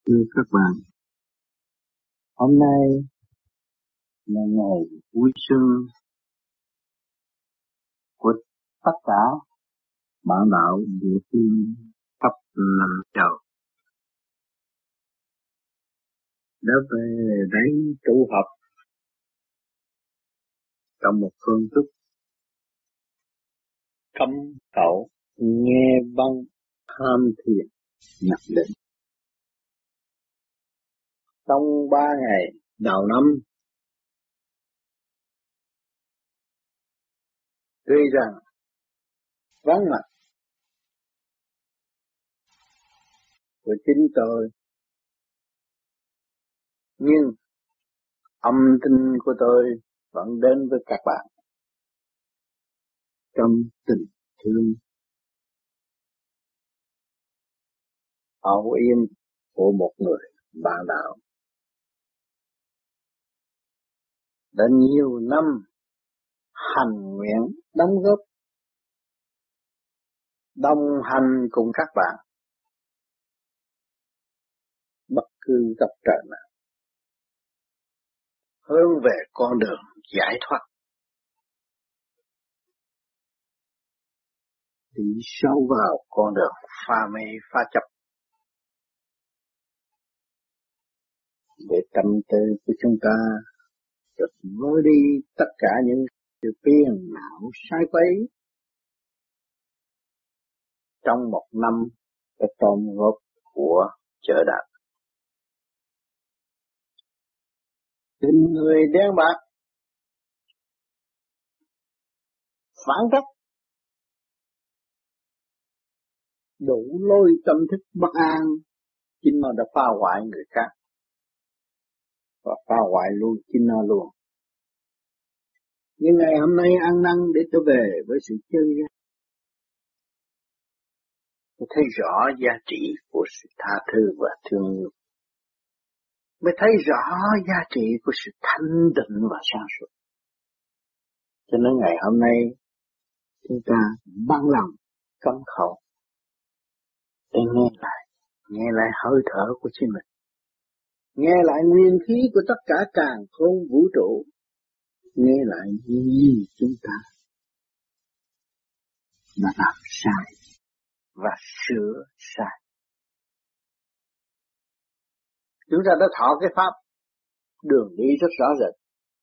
Thưa các bạn, hôm nay là ngày vui xuân của tất cả bạn đạo địa phương khắp năm châu đã về đấy tụ họp trong một phương thức cấm cẩu nghe băng tham thiền nhập định. Trong 3 ngày đầu năm, tuy rằng vắng mặt của chính tôi, nhưng âm thanh của tôi vẫn đến với các bạn trong tình thương âu yếm của một người bạn đạo đã nhiều năm hành nguyện đóng góp đồng hành cùng các bạn bất cứ gặp trở nào hướng về con đường giải thoát, đi sâu vào con đường pha mê pha chấp để tâm tư của chúng ta được vơi đi tất cả những sự phiền não sai quấy trong một năm cái tôm góp của chợ đạp. Tình người đen bạc phản trắc đủ lôi tâm thức bất an, chính nó đã phá hoại người khác và phá hoại luôn chính nó luôn. Nhưng ngày hôm nay ăn năn để trở về với sự chân giác, mới thấy rõ giá trị của sự tha thứ và thương yêu, mới thấy rõ giá trị của sự thanh định và sáng suốt. Cho nên ngày hôm nay chúng ta bằng lòng cấm khẩu để nghe lại hơi thở của chính mình, nghe lại nguyên khí của tất cả càn khôn vũ trụ, nghe lại những gì chúng ta đã làm sai và sửa sai. Chúng ta đã thọ cái pháp đường đi rất rõ rệt,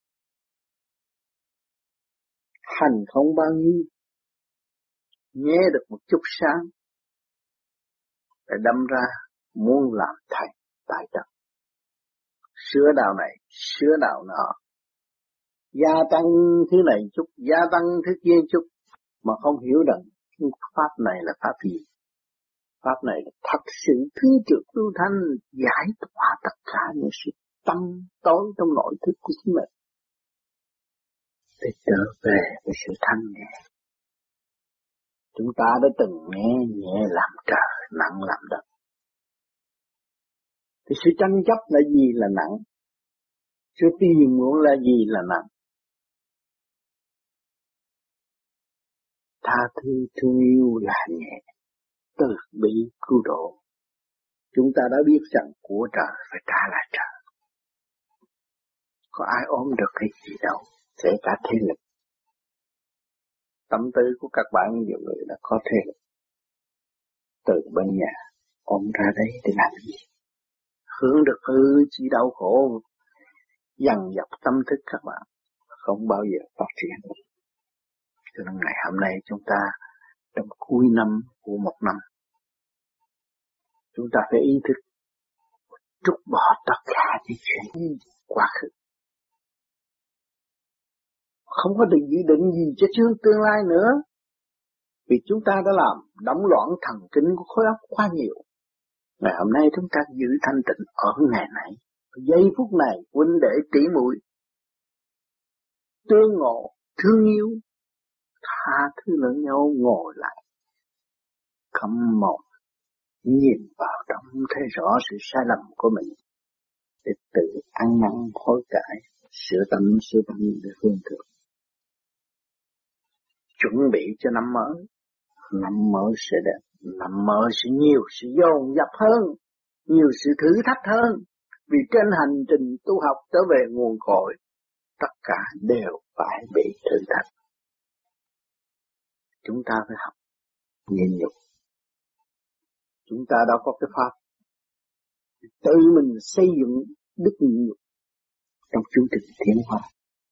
hành không bao nhiêu, nghe được một chút sáng để đâm ra muốn làm thầy tại trận, sửa đạo này sửa đạo nọ, gia tăng thứ này chút, gia tăng thứ kia chút, mà không hiểu rằng pháp này là pháp gì. Pháp này là thật sự thứ trực lưu thanh, giải tỏa tất cả những sự tâm tối trong nội thức của chính mình để trở về với sự thanh nhẹ. Chúng ta đã từng nghe nhẹ làm trời, nặng làm đất. Thì sự tranh chấp là gì là nặng? Sự tìm muốn là gì là nặng? Tha thứ thương yêu là nhẹ, từ bi cứu độ. Chúng ta đã biết rằng của trời phải trả lại trời. Có ai ôm được cái gì đâu, kể cả thế lực. Tâm tư của các bạn nhiều người đã có thế lực. Từ bên nhà ôm ra đây để làm gì? Hướng được hư chỉ đau khổ dằn dọc tâm thức các bạn, không bao giờ phát triển. Cho nên ngày hôm nay chúng ta trong cuối năm của một năm, chúng ta phải ý thức trút bỏ tất cả những chuyện quá khứ. Không có định dự định gì cho tương lai nữa. Vì chúng ta đã làm đóng loạn thần kinh của khối óc quá nhiều. Ngày hôm nay chúng ta giữ thanh tịnh ở ngày này, giây phút này huynh đệ tỷ muội tương ngộ, thương yêu, tha thứ lẫn nhau, ngồi lại câm mồm nhìn vào trong thấy rõ sự sai lầm của mình để tự ăn năn hối cải, sửa tâm để hướng thượng, chuẩn bị cho năm mới. Năm mới sẽ đẹp, năm mới sẽ nhiều sự dồn dập hơn, nhiều sự thử thách hơn. Vì trên hành trình tu học trở về nguồn cội, tất cả đều phải bị thử thách. Chúng ta phải học nhịn nhục. Chúng ta đâu có cái pháp tự mình xây dựng đức nhịn nhục trong chương trình tiến hóa.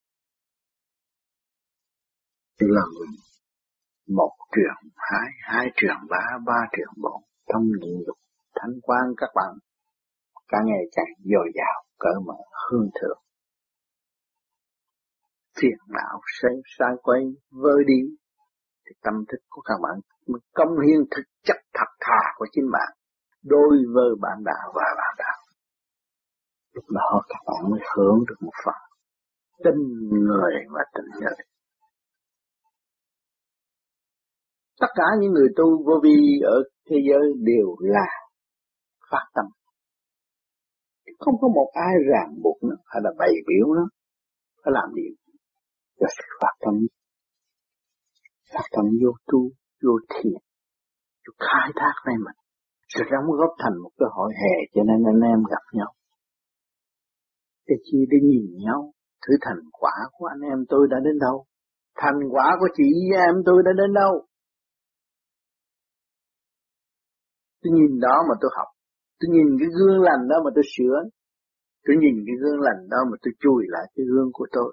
Là một truyền hai, hai truyền ba, ba truyền bốn. Trong nhịn nhục thanh quan các bạn càng ngày càng dồi dào, cởi mở, hương thượng. Phiền não sai quay vơi đi, thì tâm thức của các bạn mới công hiến thực chất thật thà của chính bạn đối với bạn đạo và bạn đạo. Lúc đó các bạn mới hưởng được một phần tình người và tình người. Tất cả những người tu vô vi ở thế giới đều là phát tâm. Không có một ai ràng buộc nó hay là bày biểu nó phải làm gì. Cho sự phát tâm vô tu, vô thiền, vô khai thác này mình, sẽ đóng góp thành một cái hội hè cho nên anh em gặp nhau. Để chi để nhìn nhau, thử thành quả của anh em tôi đã đến đâu, thành quả của chị và em tôi đã đến đâu. Tôi nhìn đó mà tôi học, tôi nhìn cái gương lành đó mà tôi sửa, tôi nhìn cái gương lành đó mà tôi chùi lại cái gương của tôi.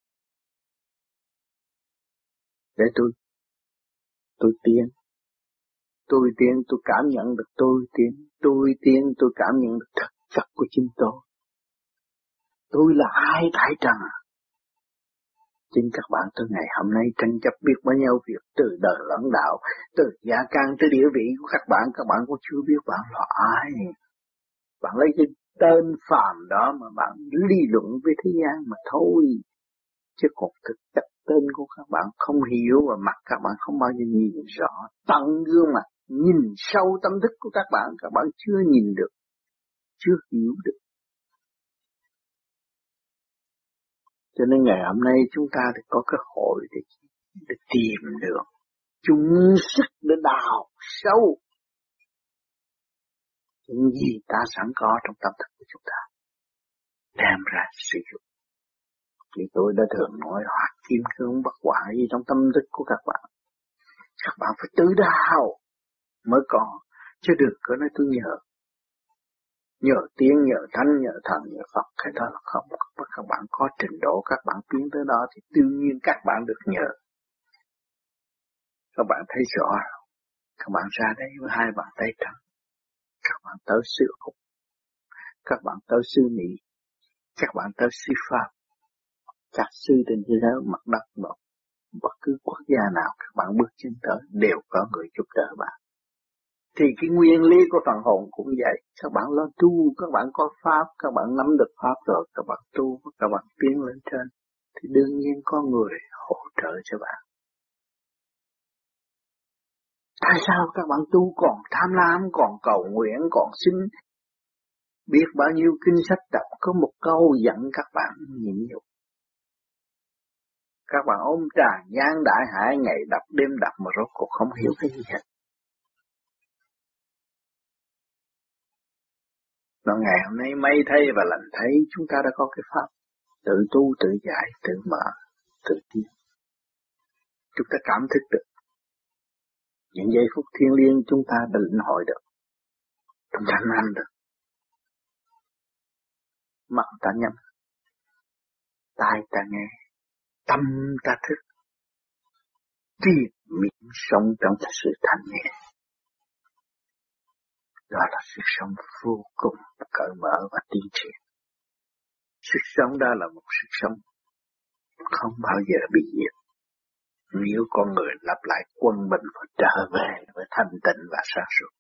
Để tôi tiến, tôi cảm nhận được tôi tiến, tôi cảm nhận được thực chất của chính tôi. Tôi là ai tại trần? Chính các bạn từ ngày hôm nay tranh chấp biết bao nhiêu việc từ đời lẫn đạo, từ gia can tới địa vị của các bạn cũng chưa biết bạn là ai. Bạn lấy cái tên phàm đó mà bạn lý luận với thế gian mà thôi. Chứ còn thực chất tên của các bạn không hiểu và mặt các bạn không bao giờ nhìn rõ. Tận gương mặt, nhìn sâu tâm thức của các bạn chưa nhìn được, chưa hiểu được. Cho nên ngày hôm nay chúng ta thì có cơ hội để tìm được chung sức để đào sâu những gì ta sẵn có trong tâm thức của chúng ta, đem ra sử dụng. Thì tôi đã thường nói hoạt kim cương bất hoại gì trong tâm thức của các bạn. Các bạn phải tự đào mới có, chứ đừng có nói tôi nhờ tiếng, nhờ thánh, nhờ thần, nhờ Phật, cái đó là không. Các bạn có trình độ, các bạn tiến tới đó thì tự nhiên các bạn được nhờ. Các bạn thấy rõ, các bạn ra đây với hai bàn tay trắng, các bạn tới sư Úc, các bạn tới sư Mỹ, các bạn tới sư Pháp, các sư trên thế giới mặt đất đó, bất cứ quốc gia nào các bạn bước chân tới đều có người giúp đỡ bạn. Thì cái nguyên lý của phần hồn cũng vậy. Các bạn lo tu, các bạn có pháp, các bạn nắm được pháp rồi, các bạn tu, các bạn tiến lên trên, thì đương nhiên có người hỗ trợ cho bạn. Tại sao các bạn tu còn tham lam, còn cầu nguyện, còn xin? Biết bao nhiêu kinh sách đọc, có một câu dặn các bạn nhịn nhục. Các bạn ôm tràn gian đại hải, ngày đọc đêm đọc mà rốt cuộc không hiểu cái gì hết. Nó ngày hôm nay mây thay và lành thấy, chúng ta đã có cái pháp tự tu, tự giải, tự mở, tự tiến. Chúng ta cảm thức được những giây phút thiêng liêng, chúng ta đã lĩnh hội được, chúng ta nắm được. Mắt ta nhắm, tai ta nghe, tâm ta thức, triệt miệng sống trong sự thanh nhẹ. Đó là sự sống vô cùng cởi mở và tiến triển. Sức sống đó là một sức sống không bao giờ bị diệt. Nếu con người lặp lại quân bình và trở về với thanh tịnh và sáng suốt.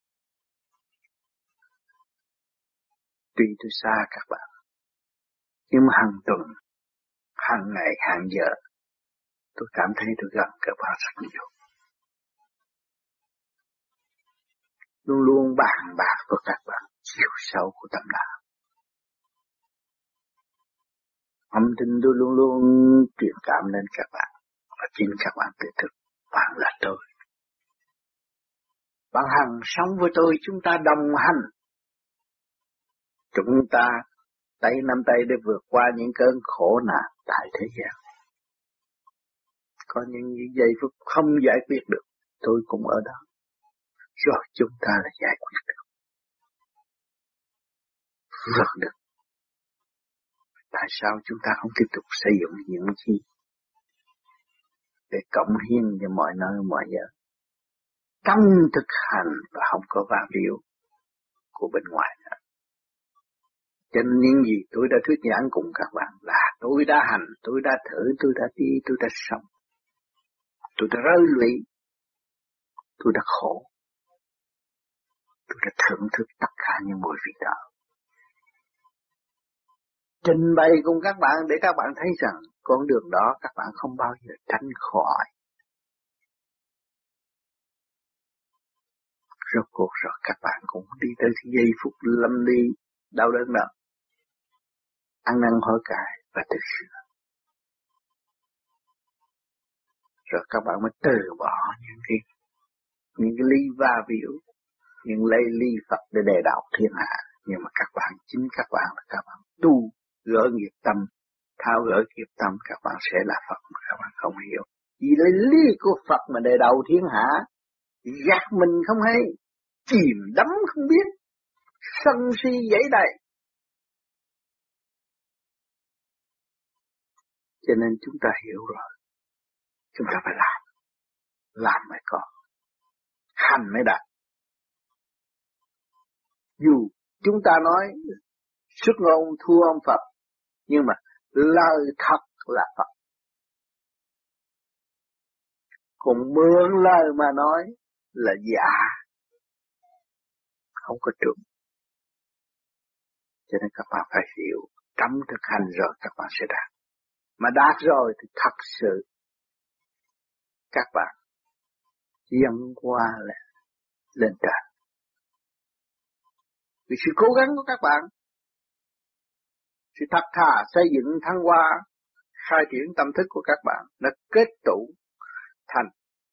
Tuy tôi xa các bạn, nhưng mà hàng tuần, hàng ngày, hàng giờ, tôi cảm thấy tôi gần các bạn rất nhiều. Luôn luôn bàn bạc với các bạn chiều sâu của tâm đạo. Âm thanh tôi luôn luôn truyền cảm đến các bạn, và chính các bạn tự thức, bạn là tôi. Bạn hằng sống với tôi, chúng ta đồng hành chúng ta tay nắm tay để vượt qua những cơn khổ nạn tại thế gian. Có những giây phút không giải quyết được, tôi cũng ở đó. Rồi chúng ta là giải quyết được. Vượt được. Tại sao chúng ta không tiếp tục xây dựng những chi để cống hiến cho mọi nơi mọi giờ, trong thực hành và không có va víu của bên ngoài nữa. Cho nên những gì tôi đã thuyết giảng cùng các bạn là tôi đã hành, tôi đã thử, tôi đã đi, tôi đã sống, tôi đã rơi lụy, tôi đã khổ, tôi đã thưởng thức tất cả những mùi vị đó. Trình bày cùng các bạn để các bạn thấy rằng con đường đó các bạn không bao giờ tránh khỏi. Rốt cuộc rồi các bạn cũng đi tới giây phút lâm ly đau đớn đó. Ăn năn hối cải và thực sự. Rồi các bạn mới từ bỏ những cái ly va víu, những lấy ly Phật để đề đạo thiên hạ. Nhưng mà chính các bạn là các bạn tu gỡ nghiệp tâm, tháo gỡ nghiệp tâm, các bạn sẽ là Phật mà các bạn không hiểu. Vì lấy ly của Phật mà đề đạo thiên hạ, gạt mình không hay, chìm đắm không biết, sân si dãy đầy. Cho nên chúng ta hiểu rồi, chúng ta phải làm mới có, hành mới đạt. Dù chúng ta nói xuất ngôn thua ông Phật, nhưng mà lời thật là Phật. Còn mượn lời mà nói là giả, không có trúng. Cho nên các bạn phải hiểu, trong thực hành rồi các bạn sẽ đạt. Mà đạt rồi thì thật sự các bạn dâng qua là lên trời. Vì sự cố gắng của các bạn, sự thật thà xây dựng thăng hoa, khai triển tâm thức của các bạn đã kết tụ thành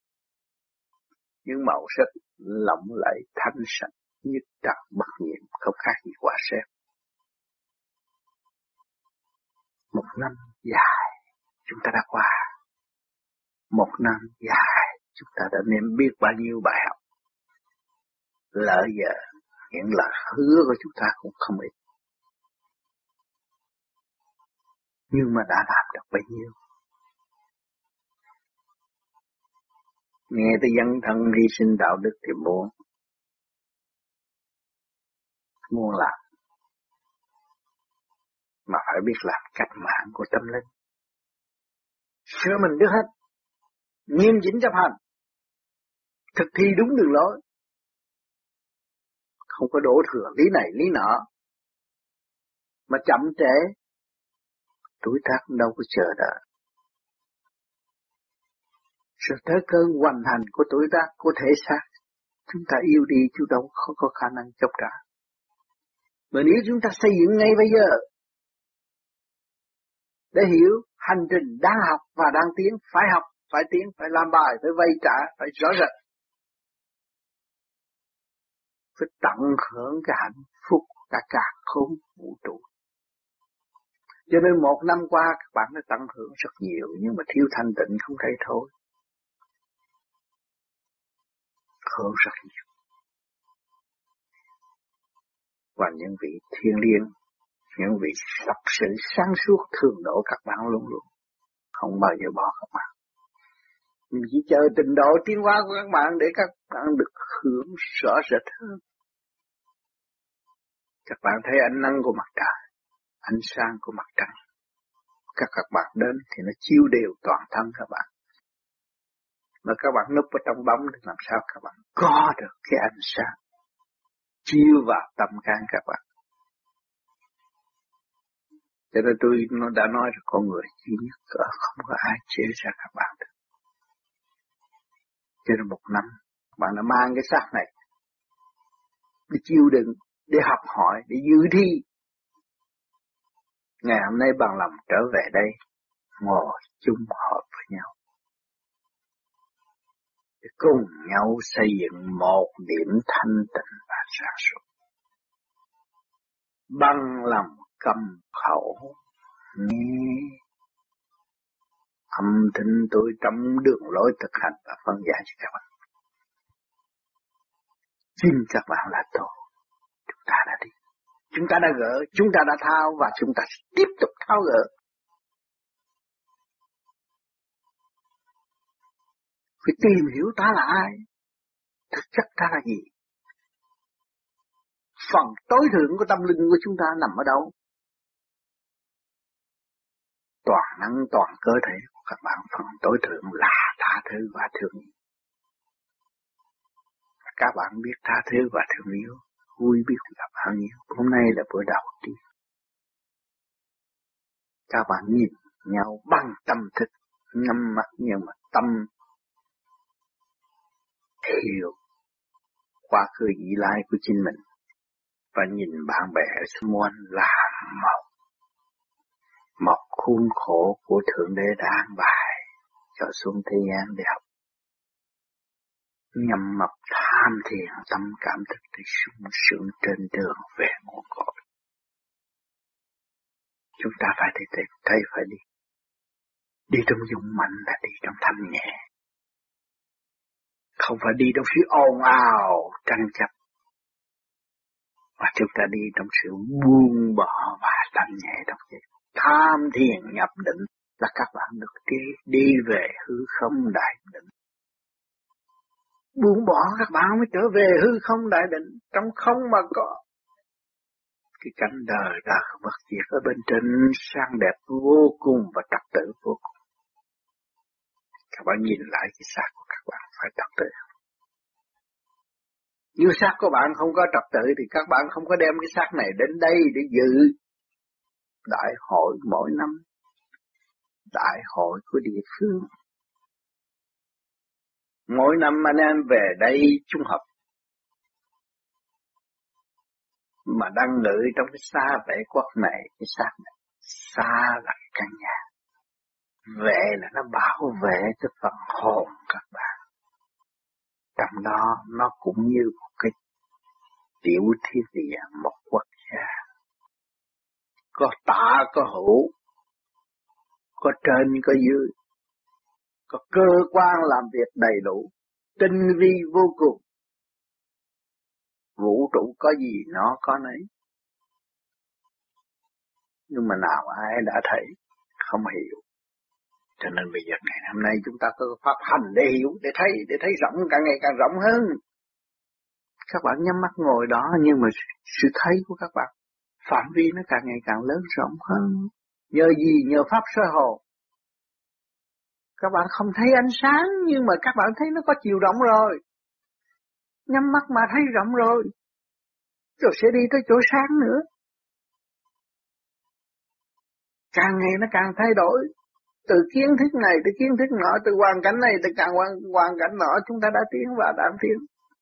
những màu sắc lộng lẫy thanh sạch, nhất trật bất nhiễm, không khác gì quả sét. Một năm dài chúng ta đã qua, một năm dài chúng ta đã nếm biết bao nhiêu bài học. Lỡ giờ những lời hứa của chúng ta cũng không ít, nhưng mà đã làm được bấy nhiêu. Nghe tới dấn thân hy sinh đạo đức thì muốn làm, mà phải biết làm cách mạng của tâm linh. Sửa mình trước hết, nghiêm chỉnh chấp hành, thực thi đúng đường lối, không có đổ thừa lý này lý nọ, mà chậm trễ, tuổi tác đâu có chờ đợi. Rồi tới cơn hoàn thành của tuổi tác, của thể xác, chúng ta yêu đi chúng đâu không có khả năng chống trả. Mà nếu chúng ta xây dựng ngay bây giờ, để hiểu hành trình đang học và đang tiến, phải học, phải tiến, phải làm bài, phải vay trả, phải rõ rệt. Phải tận hưởng cái hạnh phúc cả khôn vũ trụ. Cho nên một năm qua các bạn đã tận hưởng rất nhiều, nhưng mà thiếu thanh tịnh không thấy thôi. Hưởng rất nhiều. Và những vị thiên liêng, những vị thật sự sáng suốt thường độ các bạn luôn luôn, không bao giờ bỏ các bạn. Mình chỉ chờ trình độ tiến hóa của các bạn để các bạn được hưởng rõ rệt hơn. Các bạn thấy ánh nắng của mặt trời, ánh sáng của mặt trăng. Các bạn đến thì nó chiếu đều toàn thân các bạn. Mà các bạn núp ở trong bóng thì làm sao các bạn có được cái ánh sáng chiếu vào tâm can các bạn. Cho nên tôi đã nói là con người duy nhất, không có ai chế ra các bạn được. Cho nên một năm bạn đã mang cái xác này để chịu đựng, để học hỏi, để dự thi. Ngày hôm nay bằng lòng trở về đây, ngồi chung họp với nhau, để cùng nhau xây dựng một điểm thanh tịnh và sáng suốt. bằng lòng cầm khẩu nghe âm thanh tôi trong đường lối thực hành và phân giải cho các bạn. Xin các bạn là tổ. Chúng ta đã đi, chúng ta đã gỡ, chúng ta đã thao và chúng ta sẽ tiếp tục thao gỡ. Phải tìm hiểu ta là ai, thực chất ta là gì. Phần tối thượng của tâm linh của chúng ta nằm ở đâu? Toàn năng toàn cơ thể của các bạn, phần tối thượng là tha thứ và thương yêu. Các bạn biết tha thứ và thương yêu, vui biết là bao nhiêu. Hôm nay là bữa đầu tiên. Các bạn nhìn nhau bằng tâm thức, nhắm mắt nhưng mà tâm hiểu quá khứ vị lai của chính mình. Và nhìn bạn bè xung quanh là một khuôn khổ của Thượng Đế đã an bài cho xuống thế gian để học. Nhằm mập tham thiền tâm cảm thức để sung sướng trên đường về nguồn cội. Chúng ta phải thấy phải đi. Đi trong dũng mạnh là đi trong thanh nhẹ. Không phải đi trong sự ồn ào, tranh chấp. Mà chúng ta đi trong sự buông bỏ và thanh nhẹ trong vậy. Tham thiền nhập định là các bạn được đi về hư không đại định. Buông bỏ các bạn mới trở về hư không đại định. Trong không mà có cái cảnh đời đã không bất diệt ở bên trên sang đẹp vô cùng và trật tự vô cùng. Các bạn nhìn lại cái xác của các bạn phải trật tự. Nếu xác của bạn không có trật tự thì các bạn không có đem cái xác này đến đây để dự đại hội mỗi năm. Đại hội của địa phương. Mỗi năm anh em về đây trung học. Mà đang ngự trong cái xa vệ quốc này, cái xác này. Xa là căn nhà. Vệ là nó bảo vệ cái phần hồn các bạn. Trong đó nó cũng như một cái tiểu thiên địa, một quốc gia. Có tả, có hữu, có trên, có dưới. Có cơ quan làm việc đầy đủ, tinh vi vô cùng. Vũ trụ có gì nó có nấy. Nhưng mà nào ai đã thấy, không hiểu. Cho nên bây giờ ngày hôm nay chúng ta có pháp hành để hiểu, để thấy rộng, càng ngày càng rộng hơn. Các bạn nhắm mắt ngồi đó, nhưng mà sự thấy của các bạn, phạm vi nó càng ngày càng lớn rộng hơn. Nhờ gì? Nhờ pháp soi hồn. Các bạn không thấy ánh sáng, nhưng mà các bạn thấy nó có chiều rộng rồi. Nhắm mắt mà thấy rộng rồi. Rồi sẽ đi tới chỗ sáng nữa. Càng ngày nó càng thay đổi. Từ kiến thức này tới kiến thức nọ, từ hoàn cảnh này tới càng hoàn cảnh nọ, chúng ta đã tiến và đang tiến.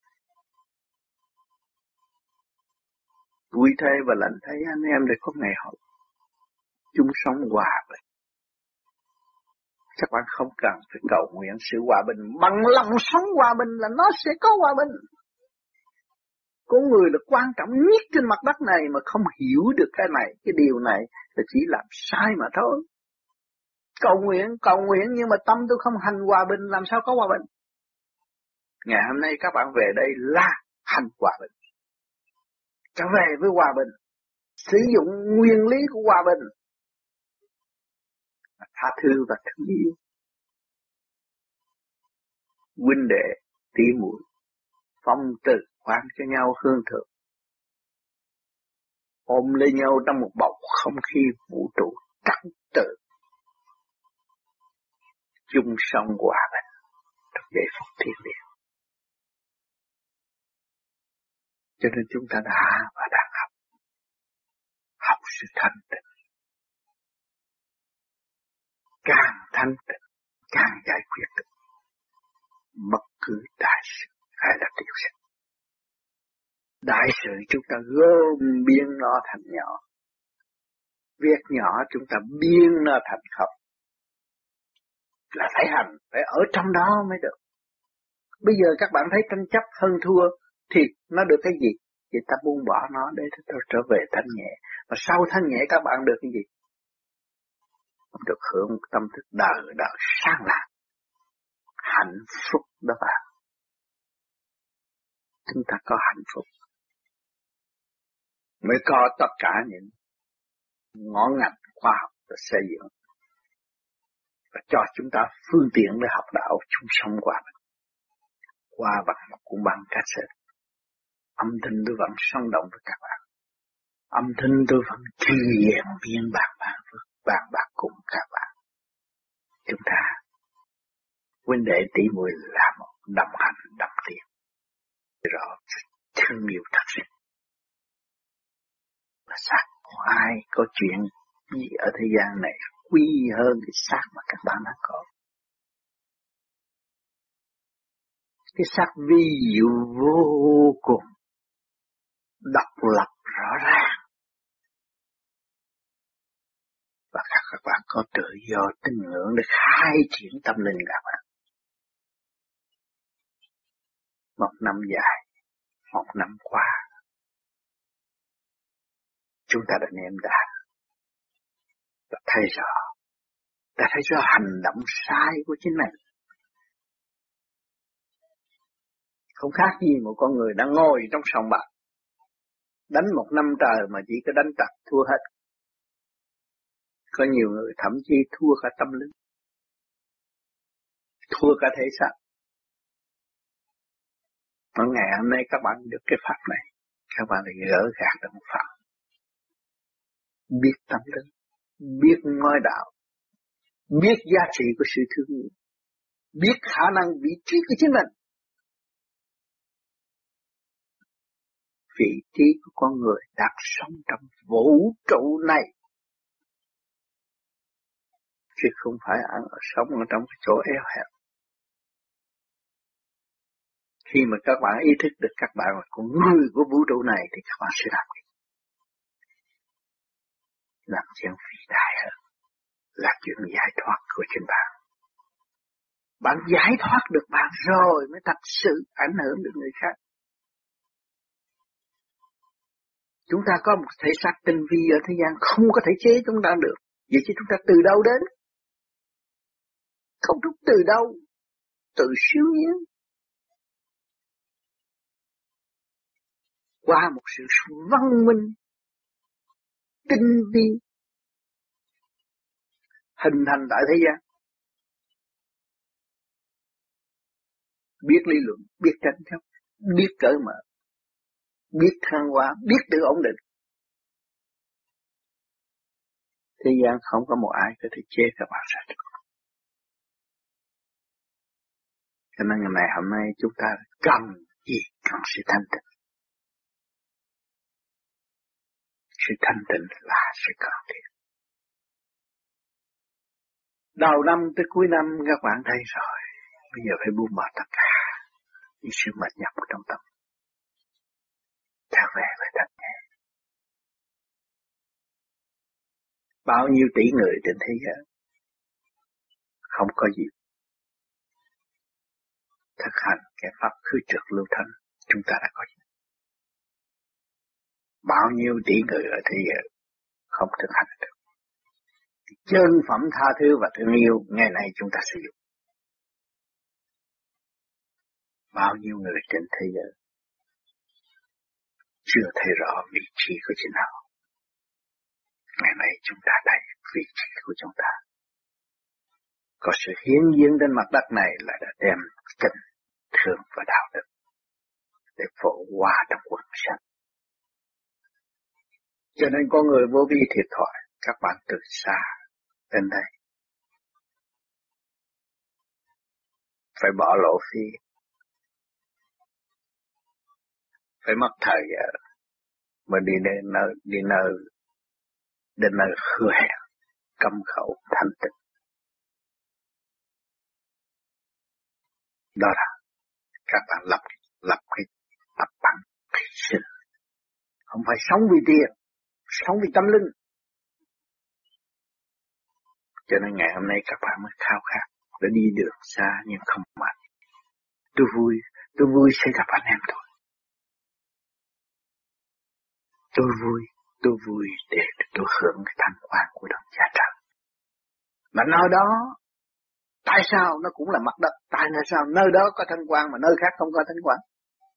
Vui thế và lành thấy anh em để có ngày hội. Chung sống hòa bình. Các bạn không cần phải cầu nguyện sự hòa bình. Bằng lòng sống hòa bình là nó sẽ có hòa bình. Con người là quan trọng nhất trên mặt đất này mà không hiểu được cái này, cái điều này là chỉ làm sai mà thôi. Cầu nguyện nhưng mà tâm tôi không hành hòa bình, làm sao có hòa bình? Ngày hôm nay các bạn về đây là hành hòa bình. Trở về với hòa bình. Sử dụng nguyên lý của hòa bình. Tha thứ và thương yêu. Huynh đệ, tỷ muội, phong từ khoan cho nhau hương thượng. Ôm lấy nhau trong một bầu không khí vũ trụ trật tự. Chung sống hòa bình trong giây phút thiêng liêng. Cho nên chúng ta đã và đang học sự thanh tịnh. Càng thanh tịnh, càng giải quyết được bất cứ đại sự hay là tiểu sự. Đại sự chúng ta gom biến nó thành nhỏ. Việc nhỏ chúng ta biến nó thành không. Là phải hành, phải ở trong đó mới được. Bây giờ các bạn thấy tranh chấp hơn thua thì nó được cái gì? Thì ta buông bỏ nó để trở về thanh nhẹ. Mà sau thanh nhẹ các bạn được cái gì? Được hưởng một tâm thức đời sáng lạc, hạnh phúc đó bạn. Chúng ta có hạnh phúc mới có tất cả những ngõ ngách khoa học và xây dựng và cho chúng ta phương tiện để học đạo chung sống qua bằng một cuốn băng cassette. Âm thanh tôi vẫn sống động với các bạn. Âm thanh tôi vẫn thiền viên bàn bạc cùng các bạn. Chúng ta huynh đệ tỷ muội là một đồng hành đồng tiền. Rõ thương yêu thật sự. Và xác ai có chuyện gì ở thế gian này quý hơn cái xác mà các bạn đang có. Cái xác vi diệu vô cùng, độc lập rõ ràng. Và các bạn có tự do tín ngưỡng để khai triển tâm linh các bạn. Một năm dài, một năm qua, chúng ta đã nếm đã thấy rõ hành động sai của chính mình. Không khác gì một con người đang ngồi trong sòng bạc, đánh một năm trời mà chỉ có đánh tặc thua hết. Có nhiều người thậm chí thua cả tâm linh, thua cả thể xác. Mà ngày hôm nay các bạn được cái pháp này, các bạn lại gỡ gạt được một pháp. Biết tâm linh, biết ngôi đạo, biết giá trị của sự thương yêu, biết khả năng vị trí của chính mình. Vị trí của con người đang sống trong vũ trụ này, chứ không phải sống ở trong cái chỗ eo hẹp. Khi mà các bạn ý thức được các bạn là con người của vũ trụ này thì các bạn sẽ làm chuyện vĩ đại hơn, là chuyện giải thoát của chính bạn. Bạn giải thoát được bạn rồi mới thật sự ảnh hưởng được người khác. Chúng ta có một thể xác tinh vi ở thế gian không có thể chế chúng ta được. Vậy chứ chúng ta từ đâu đến? Không biết từ đâu, từ siêu nhiên. Qua một sự văn minh, tinh vi, hình thành tại thế gian. Biết lý luận, biết tranh chấp, biết cởi mở, biết thăng hoa, biết tự ổn định. Thế gian không có một ai có thể chế các bạn ra được. Cho nên ngày này hôm nay chúng ta cần gì? Cần sự thanh tịnh. Sự thanh tịnh là sự cần thiết. Đầu năm tới cuối năm các bạn thấy rồi. Bây giờ phải buông bỏ tất cả những sự mệt nhọc trong tâm. Trở về với thật nhẹ. Bao nhiêu tỷ người trên thế giới không có gì thực hành cái pháp khứ trượt lưu thanh, chúng ta đã có gì. Bao nhiêu tỷ người ở thế giới không thực hành được. Chân phẩm tha thứ và thương yêu ngày nay chúng ta sử dụng. Bao nhiêu người trên thế giới chưa thấy rõ vị trí của chính họ. Ngày nay chúng ta thấy vị trí của chúng ta. Có sự hiến dâng trên mặt đất này là đã đem tình, thương và đạo đức để phổ qua trong quần sanh. Cho nên có người vô vi thiệt thòi, các bạn từ xa đến đây phải bỏ lộ phí, phải mất thời giờ mà đi đến nơi hứa hẹn cấm khẩu thanh tịnh. Đó là các bạn lập cái tập bản hy sinh, không phải sống vì tiền, sống vì tâm linh. Cho nên ngày hôm nay các bạn mới khao khát để đi được xa nhưng không mạnh. Tôi vui sẽ gặp anh em thôi. tôi vui để tôi hưởng cái thanh quan của Đấng Cha Trời. Mà nơi đó, tại sao nó cũng là mặt đất? Tại sao nơi đó có thanh quan mà nơi khác không có thanh quan?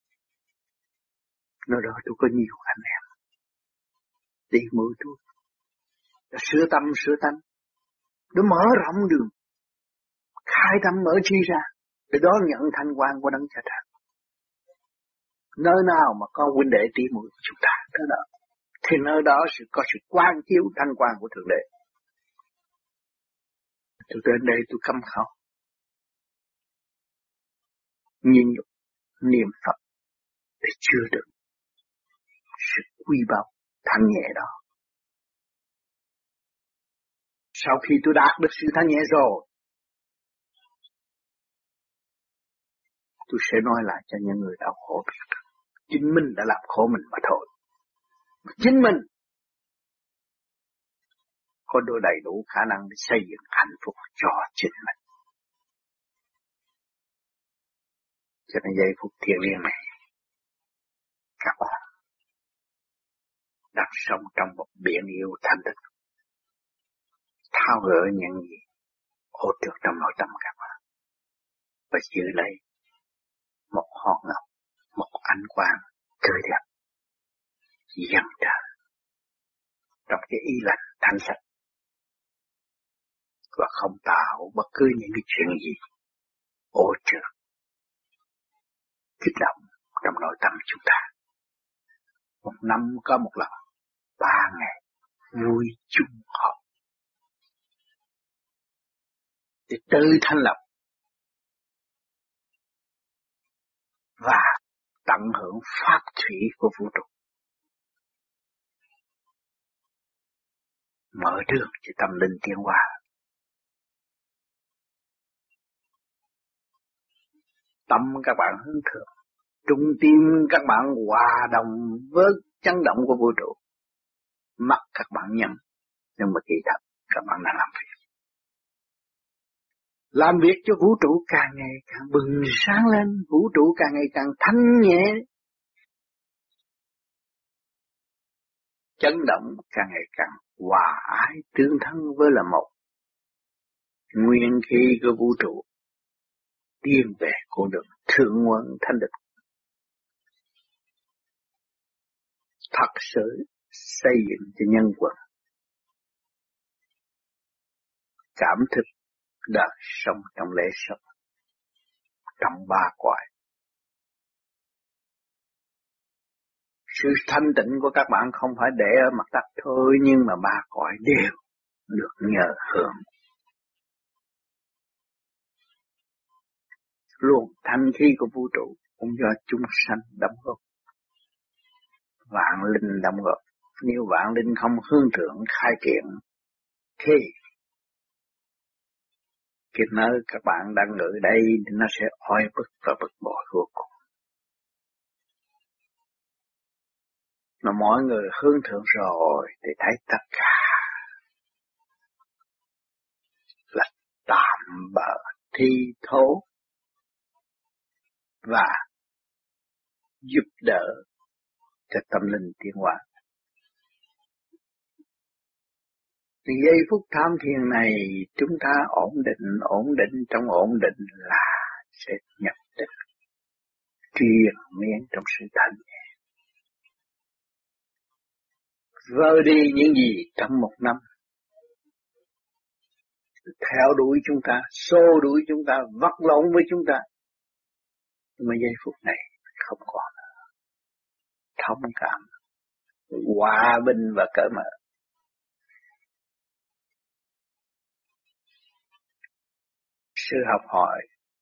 Nơi đó tôi có nhiều anh em. Đi mũi tôi. Đã sửa tâm sửa tánh. Nó mở rộng đường. Khai tâm mở trí ra. Để đó nhận thanh quan của Đấng Cha Trời. Nơi nào mà có huynh đệ tỷ muội của chúng ta, nơi đó, thì nơi đó sẽ có sự quang chiếu thanh quan của Thượng Đế. Tôi đến đây tôi cấm khẩu, nhìn nhục, niệm Phật để chứa đựng sự quy báu thanh nhẹ đó. Sau khi tôi đạt được sự thanh nhẹ rồi, tôi sẽ nói lại cho những người đau khổ biết chính mình đã làm khổ mình mà thôi. Chính mình có đủ đầy đủ khả năng để xây dựng hạnh phúc cho chính mình. Cho nên giây phút thiêng liêng này, các bạn đang sống trong một biển yêu thanh tịnh, tháo gỡ những gì ô trượt trong nội tâm các bạn, và giữ lấy một hòn ngọc, một ánh quang tươi đẹp, dâng tràn trong cái ý lành thanh sạch, và không tạo bất cứ những cái chuyện gì ô trượt kích động trong nội tâm chúng ta. Một năm có một lần, 3 ngày vui chung họp để tự thanh lập và tận hưởng pháp thủy của vũ trụ, mở đường cho tâm linh tiến hóa. Tâm các bạn hướng thượng, trung tim các bạn hòa đồng với chấn động của vũ trụ, mắt các bạn nhắm, nhưng mà kỳ thật các bạn đang làm việc. Làm việc cho vũ trụ càng ngày càng bừng sáng lên, vũ trụ càng ngày càng thanh nhẹ, chấn động càng ngày càng hòa ái tương thân với là một. Nguyên khí của vũ trụ tiến về con đường thượng nguồn thanh định, thật sự xây dựng cho nhân quần cảm thức đời sống trong lễ sống, trong 3 cõi. Sự thanh tịnh của các bạn không phải để ở mặt đất thôi, nhưng mà 3 cõi đều được nhờ hưởng. Luôn thanh khí của vũ trụ cũng do chúng sanh đóng góp, vạn linh đóng góp. Nếu vạn linh không hướng thượng khai triển thì cái nơi các bạn đang ngự đây nó sẽ oi bức và bực bội vô cùng. Mà mọi người hướng thượng rồi thì thấy tất cả là tạm bợ thi thố và giúp đỡ cho tâm linh tiến hóa. Thì giây phút tham thiền này chúng ta ổn định trong ổn định là sẽ nhập định triền miên trong sự thanh nhẹ. Vơ đi những gì trong một năm theo đuổi chúng ta, xô đuổi chúng ta, vật lộn với chúng ta. Nhưng mà giây phút này không còn nữa. Thông cảm, hòa bình và cởi mở. Sự học hỏi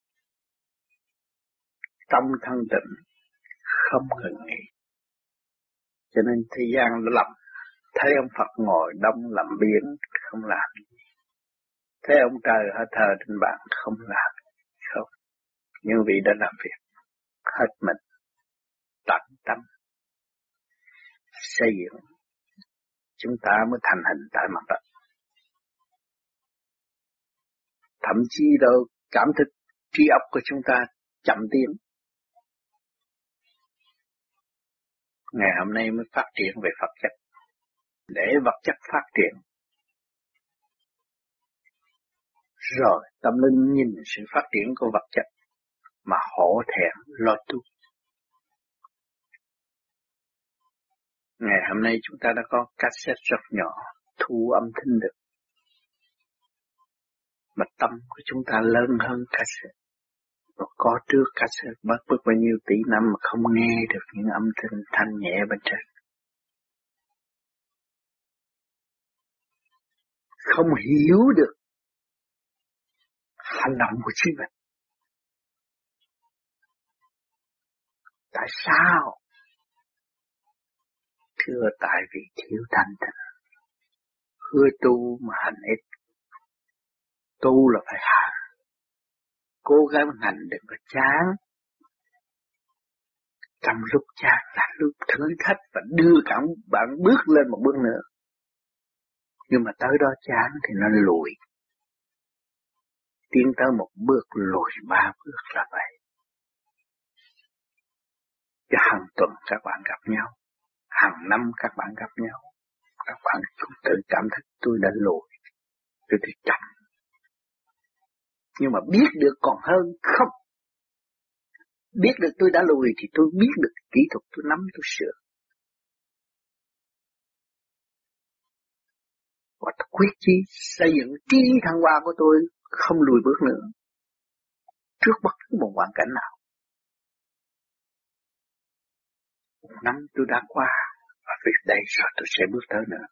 tâm thanh tịnh không ngừng nghỉ. Cho nên thế gian lầm, thấy ông Phật ngồi đông làm biến không làm gì. Thấy ông trời hơi thờ trên bàn không làm không. Nhưng vì đã làm việc hết mình, tận tâm xây dựng, chúng ta mới thành hình tại mặt đất. Thậm chí đâu cảm thức trí óc của chúng ta chậm tiến. Ngày hôm nay mới phát triển về Phật chất. Để vật chất phát triển, rồi tâm linh nhìn sự phát triển của vật chất mà hổ thẹn lo tu. Ngày hôm nay chúng ta đã có cassette rất nhỏ, thu âm thanh được. Mà tâm của chúng ta lớn hơn cassette. Và có trước cassette mất bao nhiêu tỷ năm mà không nghe được những âm thanh thanh nhẹ bên trên. Không hiểu được hành động của chính mình. Tại sao? Thưa tại vì thiếu thanh tịnh. Hứa tu mà hành ít. Tu là phải hành. Cố gắng hành đừng có chán. Trong lúc chán là lúc thử thách và đưa cả bạn bước lên một bước nữa. Nhưng mà tới đó chán thì nó lùi. Tiến tới một bước lùi 3 bước là vậy. Chứ hàng tuần các bạn gặp nhau, hàng năm các bạn gặp nhau, các bạn cũng tự cảm thấy tôi đã lùi, tôi chậm. Nhưng mà biết được còn hơn không. Biết được tôi đã lùi thì tôi biết được kỹ thuật tôi nắm tôi sửa. Và tôi quyết chí xây dựng trí thăng hoa của tôi không lùi bước nữa. Trước bất cứ một hoàn cảnh nào. Một năm tôi đã qua và việc đây rồi tôi sẽ bước tới nữa.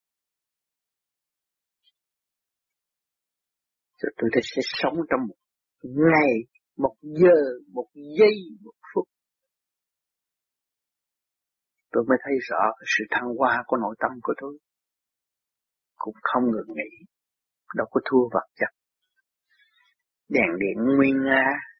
Rồi tôi sẽ sống trong một ngày, một giờ, một giây, một phút. Tôi mới thấy rõ sự thăng hoa của nội tâm của tôi. Cũng không ngừng nghỉ, đâu có thua vật chất. Đèn điện nguyên nga,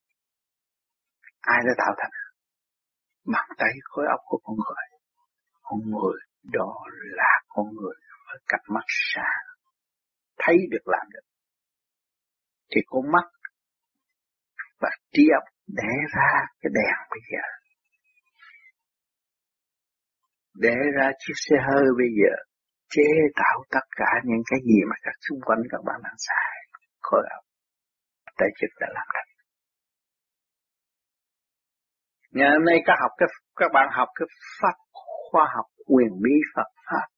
ai đã tạo thành? Bàn tay khối óc của con người. Con người đó là con người với cặp mắt sáng, thấy được làm được. Thì con mắt và trí óc để ra cái đèn bây giờ. Để ra chiếc xe hơi bây giờ. Chế tạo tất cả những cái gì mà các xung quanh các bạn đang xài. Khối óc. Tay chân đã làm được. Ngày hôm nay các bạn học cái pháp khoa học quyền bí Phật Pháp.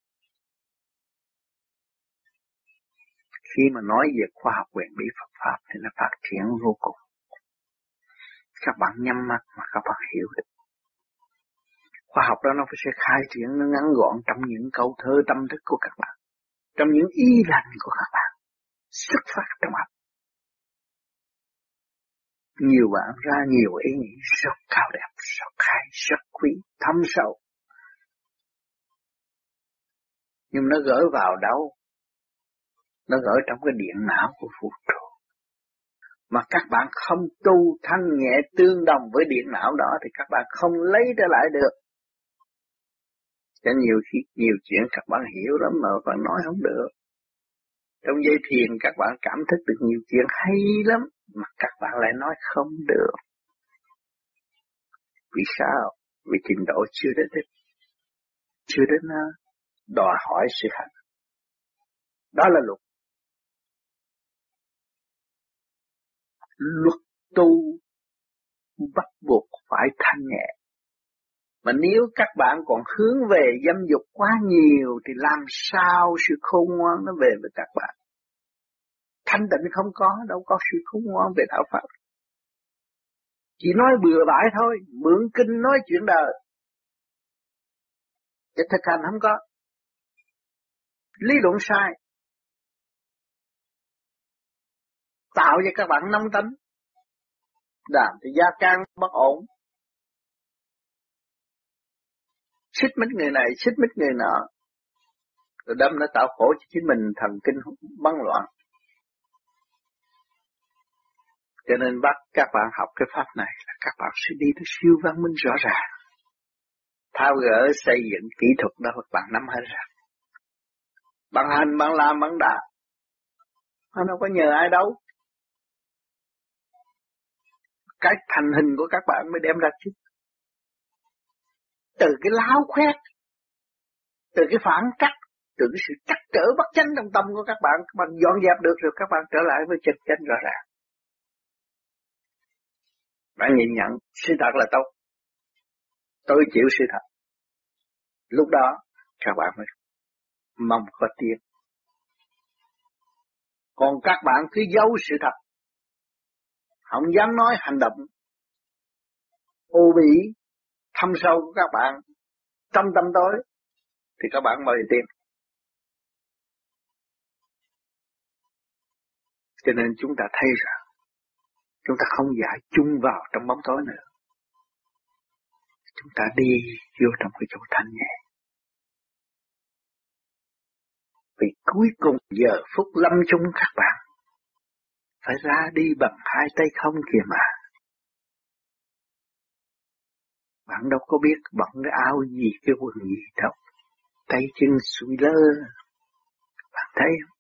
Khi mà nói về khoa học quyền bí Phật Pháp thì nó phát triển vô cùng. Các bạn nhắm mắt mà các bạn hiểu được. Khoa học đó nó sẽ khai triển, nó ngắn gọn trong những câu thơ tâm thức của các bạn. Trong những ý lành của các bạn. Xuất phát trong óc. Nhiều bạn ra nhiều ý nghĩ rất cao đẹp, rất hay, rất quý, thâm sâu. Nhưng nó gửi vào đâu? Nó gửi trong cái điện não của vũ trụ. Mà các bạn không tu thanh nhẹ tương đồng với điện não đó thì các bạn không lấy trở lại được. Cho nhiều chuyện các bạn hiểu lắm mà các bạn nói không được. Trong dây thiền các bạn cảm thức được nhiều chuyện hay lắm mà các bạn lại nói không được. Vì sao? Vì trình độ chưa đến đích. Chưa đến đòi hỏi sự hành. Đó là luật. Luật tu bắt buộc phải thanh nhẹ. Mà nếu các bạn còn hướng về dâm dục quá nhiều thì làm sao sự khôn ngoan nó về với các bạn. Thanh tịnh không có, đâu có sự khôn ngoan về đạo Pháp. Chỉ nói bừa bãi thôi, mượn kinh nói chuyện đời. Chứ thực hành không có. Lý luận sai. Tạo cho các bạn nóng tính. Làm thì gia can bất ổn. Xích mít người này, xích mít người nọ. Rồi đâm nó tạo khổ cho chính mình, thần kinh bấn loạn. Cho nên bắt các bạn học cái pháp này là các bạn sẽ đi tới siêu văn minh rõ ràng. Thao gỡ xây dựng kỹ thuật đó bạn nắm hết rồi. Bạn hành, bạn làm, bạn đạt. Nó đâu có nhờ ai đâu. Cái thành hình của các bạn mới đem ra chứ. từ cái láo khoét, từ cái phản trắc, từ cái sự trắc trở bất chánh trong tâm của các bạn dọn dẹp được rồi các bạn trở lại với chân chánh rõ ràng. Bạn nhìn nhận sự thật là tốt, tôi chịu sự thật. Lúc đó các bạn mới mong có tiếng. Còn các bạn cứ giấu sự thật, không dám nói hành động ô bỉ thâm sâu của các bạn trong tâm tối, thì các bạn mời tiền. Cho nên chúng ta thấy rằng chúng ta không giải chung vào trong bóng tối nữa. Chúng ta đi vô trong cái chỗ thanh nhẹ. Vì cuối cùng giờ phút lâm chung các bạn phải ra đi bằng hai tay không kìa mà. Bạn đâu có biết bận cái áo gì, cái quần gì đâu. Tay chân sụi lơ. Bạn thấy không?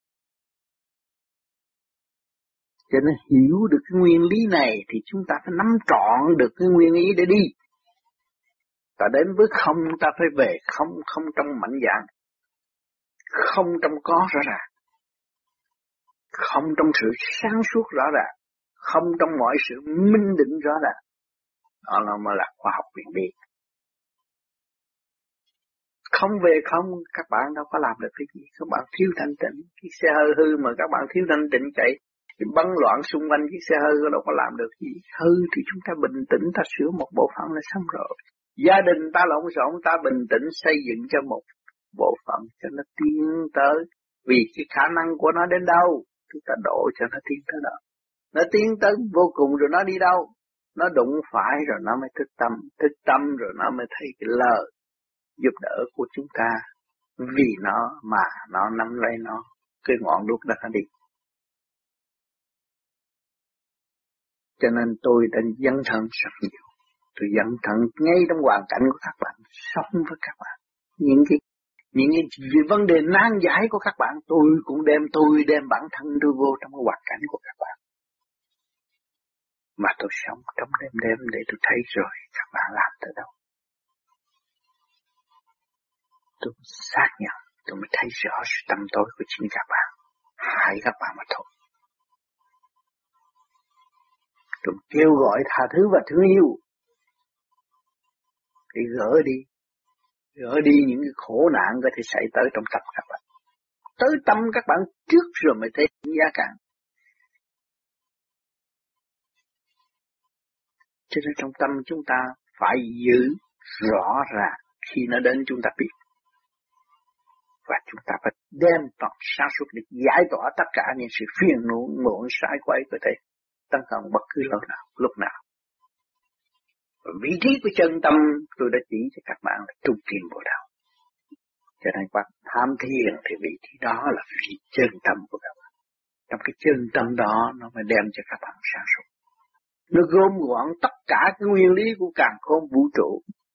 Cho nên hiểu được cái nguyên lý này thì chúng ta phải nắm trọn được cái nguyên lý để đi. Ta đến với không, ta phải về không, không trong mạnh dạn, không trong có rõ ràng, không trong sự sáng suốt rõ ràng, không trong mọi sự minh định rõ ràng. Đó là mới là khoa học biện biệt. Không về không, các bạn đâu có làm được cái gì. Các bạn thiếu thanh tịnh. Chiếc xe hơi hư mà các bạn thiếu thanh tịnh chạy thì bấn loạn xung quanh chiếc xe hơi đâu có làm được gì. Hư thì chúng ta bình tĩnh, ta sửa một bộ phận là xong rồi. Gia đình ta lộn xộn, ta bình tĩnh xây dựng cho một bộ phận cho nó tiến tới. Vì cái khả năng của nó đến đâu, chúng ta đổ cho nó tiến tới đó. Nó tiến tới vô cùng rồi nó đi đâu? Nó đụng phải rồi nó mới thức tâm rồi nó mới thấy cái lời giúp đỡ của chúng ta. Vì nó mà nó nắm lấy nó, cái ngọn đuốc đó nó đi. Cho nên tôi đã dấn thân rất nhiều. Tôi dấn thân ngay trong hoàn cảnh của các bạn, sống với các bạn. Những cái vấn đề nan giải của các bạn, tôi cũng đem bản thân tôi vô trong cái hoàn cảnh của các bạn. Mà tôi sống trong đêm để tôi thấy rồi các bạn làm tới đâu. Tôi xác nhận, tôi mới thấy rõ sự tâm tối của chính các bạn. Hại các bạn mà thôi. Tôi kêu gọi tha thứ và thương yêu. Để gỡ đi những cái khổ nạn có thể xảy tới trong tâm các bạn. Tới tâm các bạn trước rồi mới thấy giá cả. Cho nên trong tâm chúng ta phải giữ rõ ràng khi nó đến chúng ta biết. Và chúng ta phải đem toàn sáng suốt để giải tỏa tất cả những sự phiền muộn sai quấy có thể tấn công bất cứ lúc nào. Và vị trí của chân tâm tôi đã chỉ cho các bạn là trung tim bộ đầu. Cho nên các tham thiền thì vị trí đó là vị trí chân tâm của các bạn. Trong cái chân tâm đó nó mới đem cho các bạn sáng suốt. Nó gom gọn tất cả cái nguyên lý của càn khôn vũ trụ.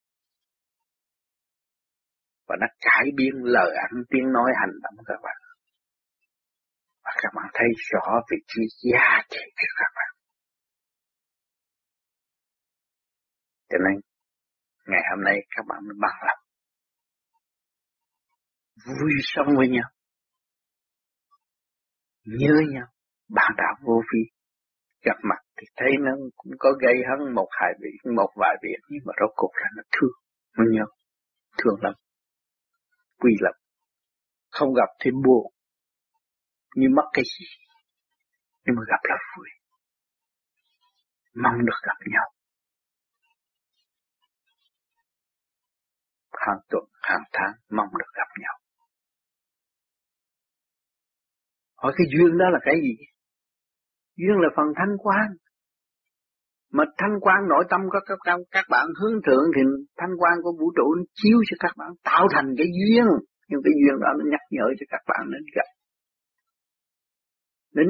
Và nó cải biến lời ăn tiếng nói hành động của các bạn. Và các bạn thấy rõ vị trí giá trị của các bạn. Cho nên ngày hôm nay các bạn mới bằng lòng vui sống với nhau, nhớ nhau, bạn đạo vô vi. Gặp mặt thì thấy nó cũng có gây hấn một vài việc, nhưng mà rốt cuộc là nó thương nhau, thương lắm, quý lắm. Không gặp thì buồn, như mất cái gì, nhưng mà gặp là vui, mong được gặp nhau. Hàng tuần, hàng tháng mong được gặp nhau. Hỏi cái duyên đó là cái gì? Duyên là phần thanh quan. Mà thanh quan nội tâm của các bạn hướng thượng thì thanh quan của vũ trụ nó chiếu cho các bạn tạo thành cái duyên. Nhưng cái duyên đó nó nhắc nhở cho các bạn nên gặp, nên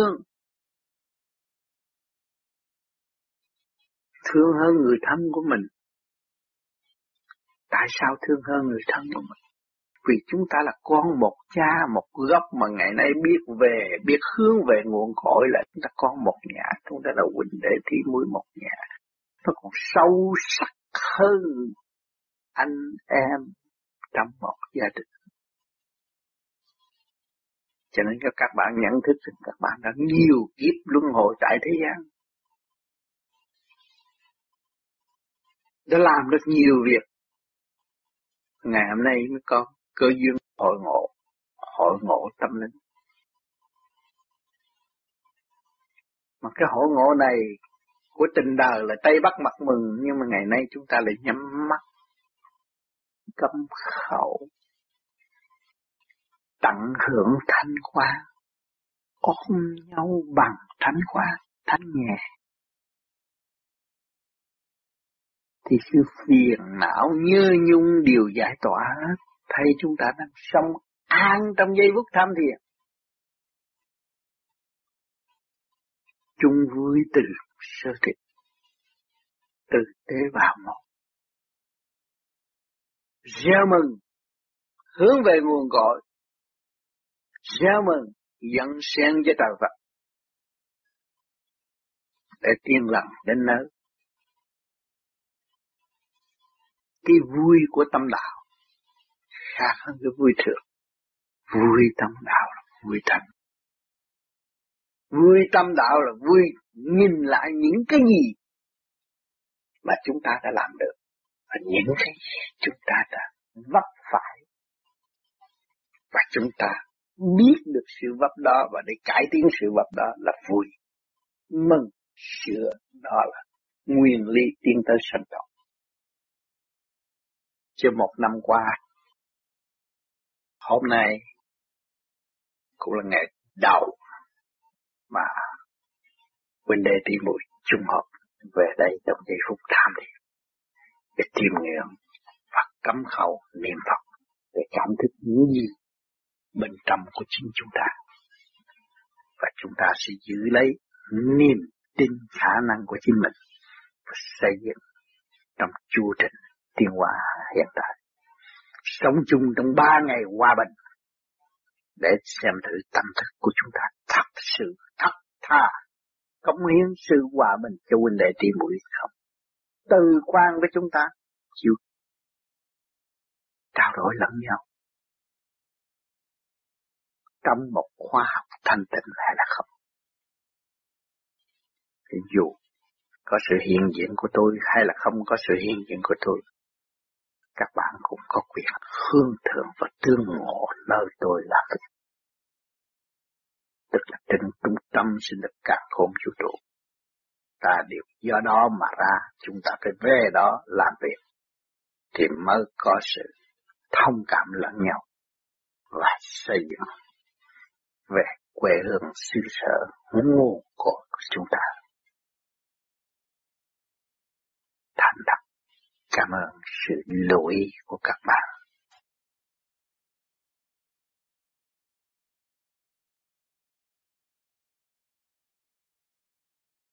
thương hơn người thân của mình. Tại sao thương hơn người thân của mình? Vì chúng ta là con một cha, một gốc mà ngày nay biết hướng về nguồn cội là chúng ta con một nhà, chúng ta là huynh đệ tỷ muội một nhà. Nó còn sâu sắc hơn anh em trong một gia đình. Cho nên các bạn nhận thức rằng các bạn đã nhiều kiếp luân hồi tại thế gian, đã làm được nhiều việc. Ngày hôm nay mới có cơ duyên hội ngộ tâm linh. Mà cái hội ngộ này của tình đời là Tây Bắc mặt mừng, nhưng mà ngày nay chúng ta lại nhắm mắt cấm khẩu, tận hưởng thanh qua, ôm nhau bằng thanh qua, thanh nhẹ. Thì sự phiền não nhớ nhung đều giải tỏa, thấy chúng ta đang sống an trong giây phút tham thiền. Chung vui từ sơ thịt, từ tế bào một. Reo mừng, hướng về nguồn cội. Reo mừng, dẫn sen với trời Phật. Để tiên lặng đến nơi. Cái vui của tâm đạo khác hơn cái vui thường. Vui tâm đạo là vui thật. Vui tâm đạo là vui nhìn lại những cái gì mà chúng ta đã làm được và những cái chúng ta đã vấp phải, và chúng ta biết được sự vấp đó và để cải tiến sự vấp đó là vui, mừng, sửa, đó là nguyên lý tiến tới sanh tồn. Chưa một năm qua, hôm nay cũng là ngày đầu mà huynh đệ tỷ muội chung hợp về đây trong giây phút tham thiền để chiêm nghiệm và cấm khẩu niệm Phật để cảm thức những gì bên trong của chính chúng ta, và chúng ta sẽ giữ lấy niềm tin khả năng của chính mình và xây dựng trong chu trình tiến hóa hiện tại, sống chung trong 3 ngày hòa bình để xem thử tâm thức của chúng ta thật sự thật tha cống hiến sự hòa bình cho huynh đệ tỷ muội không. Từ quan với chúng ta chịu trao đổi lẫn nhau trong một khoa học thanh tịnh hay là không. Thì dù có sự hiện diện của tôi hay là không có sự hiện diện của tôi, các bạn cũng có quyền hướng thượng và tương ngộ nơi tôi là việc. Tức là trên trung tâm sinh lực càn khôn vũ trụ. Ta đều do đó mà ra, chúng ta phải về đó làm việc thì mới có sự thông cảm lẫn nhau và xây dựng về quê hương xứ sở nguồn cội của chúng ta. Thành thật cảm ơn sự lưu ý của các bạn.